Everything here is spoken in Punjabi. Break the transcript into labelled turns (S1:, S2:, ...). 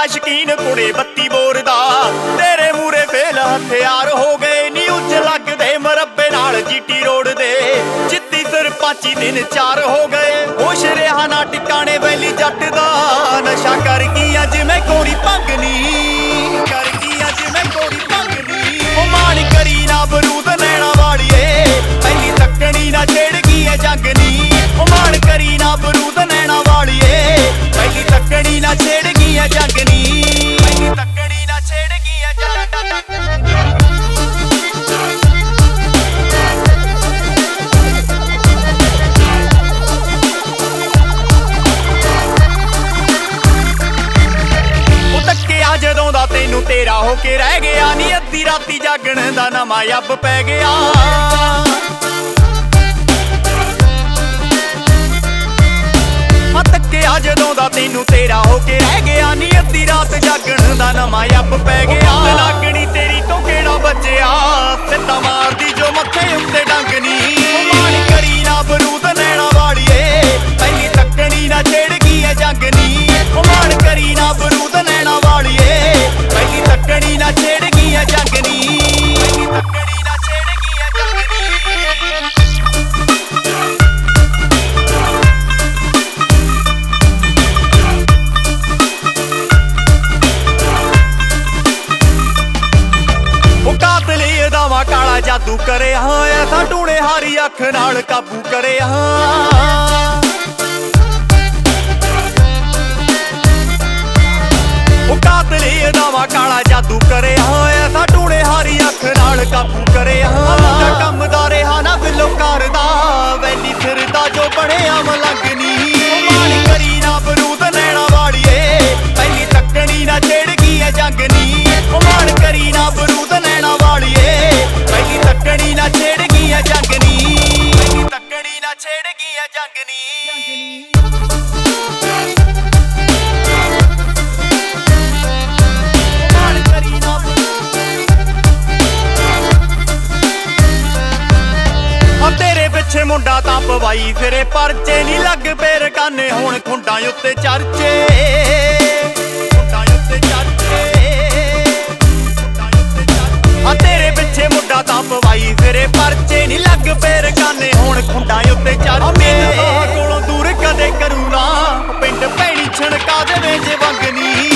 S1: ਸ਼ਕੀਨ ਕੁੜੇ 32 ਬੋਰ ਦਾ ਤੇਰੇ ਮੂਰੇ ਫੇਲ ਹਥਿਆਰ ਹੋ ਗਏ ਨੀ ਉੱਚ ਲੱਗਦੇ ਮਰੱਬੇ ਨਾਲ ਜੀਟੀ ਰੋਡ ਦੇ ਜਿੱਤੀ ਸਰਪੰਚੀ ਦਿਨ 4 ਹੋ ਗਏ ਹੋਸ਼ ਰਿਹਾ ਨਾ ਟਿਕਾਣੇ ਵੈਲੀ ਜੱਟ ਦਾ ਨਸ਼ਾ ਕਰ ਗਈ ਅੱਜ ਮੈਂ ਕੋਰੀ ਭੰਗਨੀ ਕਰ ਗਈ ਅੱਜ ਮੈਂ ਕੋਰੀ ਭੰਗਨੀ ਉਹ ਮਾਣ ਕਰੀ ਨਾ ਬਰੂਦ ਨੈਣਾ ਵਾਲੀਏ ਪਹਿਲੀ ਤੱਕਣੀ ਨਾ ਛੇੜ ਗਈ ਐ ਜੰਗ ਨੀ ਉਹ ਮਾਣ ਕਰੀ ਨਾ ਬਰੂਦ ਨੈਣਾ ਵਾਲੀਏ ਪਹਿਲੀ ਤੱਕਣੀ ਨਾ ਛੇੜ ਗਈ ਐ ਜੰਗ ਨੀ ਪਹਿਲੀ ਤੱਕਣੀ ਨਾ ਛੇੜ ਗਈ ਐ ਜੰਗ ਨੀ ਜਦੋਂ ਦਾ ਤੈਨੂੰ ਤੇਰਾ ਹੋ ਕੇ ਰਹਿ ਗਿਆ ਨੀ ਅੱਧੀ ਰਾਤੀ ਜਾਗਣ ਦਾ ਨਵਾਂ ਅੱਬ ਪੈ ਗਿਆ ਤੱਕਿਆ ਜਦੋਂ ਦਾ ਤੈਨੂੰ ਤੇਰਾ ਹੋ ਕੇ ਰਹਿ ਗਿਆ ਨੀ ਅੱਧੀ ਰਾਤ ਜਾਗਣ ਦਾ ਨਵਾਂ ਅੱਬ ਪੈ ਗਿਆ ਲੱਗਣੀ ਤੇਰੀ ਤੋਂ ਕਿਹੜਾ ਬਚਿਆ ਸਿੱਧਾ ਮਾਰਦੀ ਜੋ ਮੱਥੇ ਉੱਤੇ ਡੰਗ ਨੀ ਮਾਣ ਕਰੀ ਨਾ ਬਰੂਦ ਨੈਣਾ ਵਾਲੀਏ ਪਹਿਲੀ ਤੱਕਣੀ ਨਾ ਛੇੜ ਗਈ ਐ ਜੰਗ ਨੀ ਮਾਣ ਕਰੀ ਨਾ ਬਰੂਦ ਨੈਣਾ ਵਾਲੀਏ ਪਹਿਲੀ ਤੱਕਣੀ ਨਾ ਛੇੜ ਗਈ ਐ ਜੰਗ ਨੀ ਪਹਿਲੀ ਤੱਕਣੀ ਨਾ ਛੇੜ ਗਈ ਐ ਜੰਗ ਨੀ ਦਾਵਾ ਕਾਲਾ ਜਾਦੂ ਕਰਿਆ ਐਸਾ ਟੂਣੇ ਹਾਰੀ ਅੱਖ ਨਾਲ ਕਾਬੂ ਕਰਿਆ ਉਹ ਕਾਤਲੇ ਦਾਵਾ ਕਾਲਾ ਜਾਦੂ ਕਰਿਆ ਐਸਾ ਟੂਣੇ ਹਾਰੀ ਅੱਖ ਨਾਲ ਕਾਬੂ ਕਰਿਆ ਮੁੰਡਾ ਕੰਮਦਾ ਰਿਹਾ ਨਾ ਬਿੱਲੋ ਕਰਦਾ ਵੈਲੀ ਫਿਰਦਾ ਜੋ ਬਣਿਆ ਮਲੰਗਨੀ ਮਾਣ ਕਰੀ ਨਾ ਬਰੂਦ ਨੈਣਾ ਵਾਲੀਏ ਪਹਿਲੀ ਤੱਕਣੀ ਨਾ ਛੇੜ ਗਈ ਐ ਜੰਗ ਨੀ ਮਾਣ ਕਰੀ ਨਾ ਬਰੂਦ ਨੈਣਾ ਵਾਲੀਏ ਪਹਿਲੀ ਤੱਕਣੀ ਨਾ ਛੇੜ ਗਈ ਐ ਜੰਗ ਨੀ ਪਹਿਲੀ ਤੱਕਣੀ ਨਾ ਛੇੜ ਗਈ ਐ ਜੰਗ ਨੀ ਤੇਰੇ ਪਿੱਛੇ ਮੁੰਡਾ ਤਾਂ ਪਵਾਈ ਫਿਰੇ ਪਰਚੇ ਨੀ ਲੱਗ ਪਏ ਰਕਾਨੇ ਹੁਣ ਖੁੰਡਾਂ ਉੱਤੇ ਚਰਚੇ ਖੁੰਡਾਂ ਉੱਤੇ ਚਰਚੇ ਤੇਰੇ ਪਿੱਛੇ ਮੁੰਡਾ ਤਾਂ ਪਵਾਈ ਫਿਰੇ ਪਰਚੇ ਨੀ ਲੱਗ ਪਏ ਰਕਾਨੇ ਹੁਣ ਖੁੰਡਾਂ ਉੱਤੇ ਚਰਚੇ ਕੋਲੋਂ ਦੂਰ ਕਦੇ ਕਰੂ ਨਾ ਪਿੰਡ ਭੈਣੀ ਛਣਕਾ ਦੇਵੇ ਜੇ ਵੰਗਨੀ